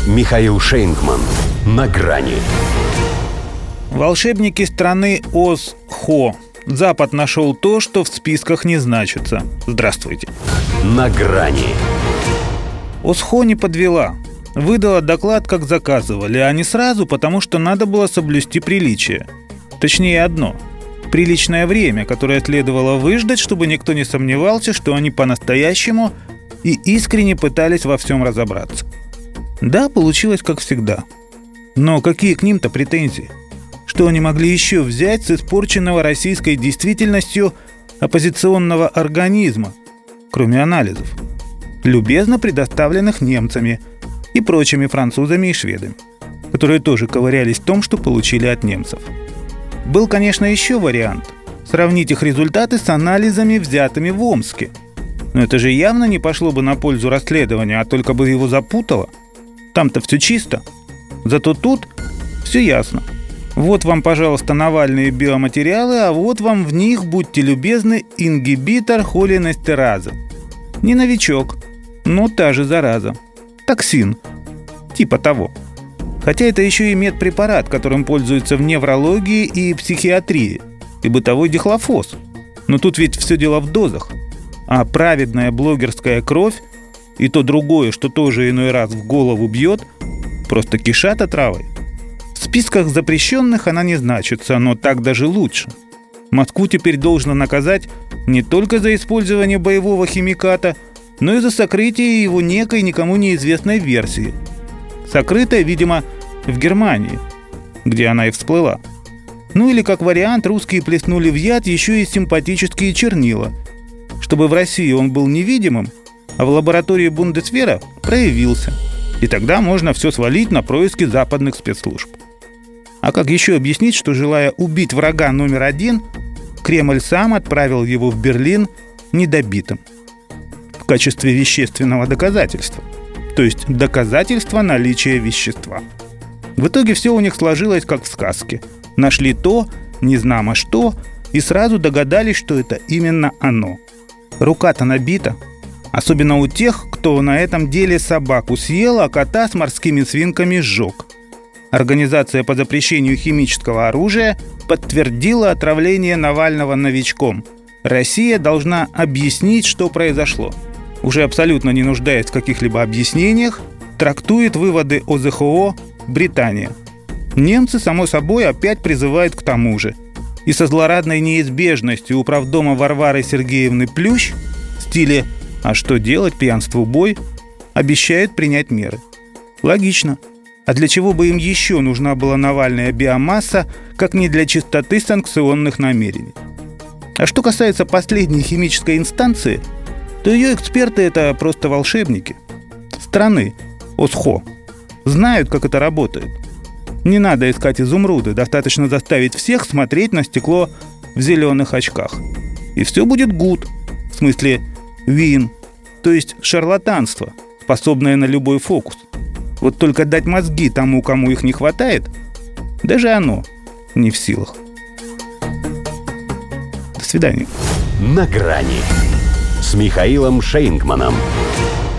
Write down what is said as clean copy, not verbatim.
Михаил Шейнгман. На грани. Волшебники страны Оз-Хо. Запад нашел то, что в списках не значится. Здравствуйте. На грани. Оз-Хо не подвела. Выдала доклад, как заказывали, а не сразу, потому что надо было соблюсти приличие. Точнее, одно – приличное время, которое следовало выждать, чтобы никто не сомневался, что они по-настоящему и искренне пытались во всем разобраться. Да, получилось как всегда. Но какие к ним-то претензии? Что они могли еще взять с испорченного российской действительностью оппозиционного организма, кроме анализов, любезно предоставленных немцами и прочими французами и шведами, которые тоже ковырялись в том, что получили от немцев. Был, конечно, еще вариант – сравнить их результаты с анализами, взятыми в Омске. Но это же явно не пошло бы на пользу расследования, а только бы его запутало. Там-то все чисто. Зато тут все ясно. Вот вам, пожалуйста, Навальные биоматериалы, а вот вам в них, будьте любезны, ингибитор холинестеразы. Не новичок, но та же зараза. Токсин. Типа того. Хотя это еще и медпрепарат, которым пользуются в неврологии и психиатрии, и бытовой дихлофос. Но тут ведь все дело в дозах. А праведная блогерская кровь и то другое, что тоже иной раз в голову бьет, просто кишат отравой. В списках запрещенных она не значится, но так даже лучше. Москву теперь должно наказать не только за использование боевого химиката, но и за сокрытие его некой никому неизвестной версии. Сокрытая, видимо, в Германии, где она и всплыла. Ну или, как вариант, русские плеснули в яд еще и симпатические чернила, чтобы в России он был невидимым, а в лаборатории Бундесвера проявился. И тогда можно все свалить на происки западных спецслужб. А как еще объяснить, что, желая убить врага номер один, Кремль сам отправил его в Берлин недобитым в качестве вещественного доказательства, то есть доказательства наличия вещества. В итоге все у них сложилось как в сказке. Нашли то, незнамо что, и сразу догадались, что это именно оно. Рука-то набита. Особенно у тех, кто на этом деле собаку съел, а кота с морскими свинками сжег. Организация по запрещению химического оружия подтвердила отравление Навального новичком. Россия должна объяснить, что произошло. Уже абсолютно не нуждаясь в каких-либо объяснениях, трактует выводы ОЗХО Британия. Немцы, само собой, опять призывают к тому же. И со злорадной неизбежностью управдома Варвары Сергеевны Плющ в стиле «А что делать, пьянству бой?» обещают принять меры. Логично. А для чего бы им еще нужна была Навальная биомасса, как не для чистоты санкционных намерений? А что касается последней химической инстанции, то ее эксперты – это просто волшебники. Страны Оз-Хо знают, как это работает. Не надо искать изумруды, достаточно заставить всех смотреть на стекло в зеленых очках. И все будет гуд, в смысле вин, то есть шарлатанство, способное на любой фокус. Вот только дать мозги тому, кому их не хватает, даже оно не в силах. До свидания. На грани с Михаилом Шейнгманом.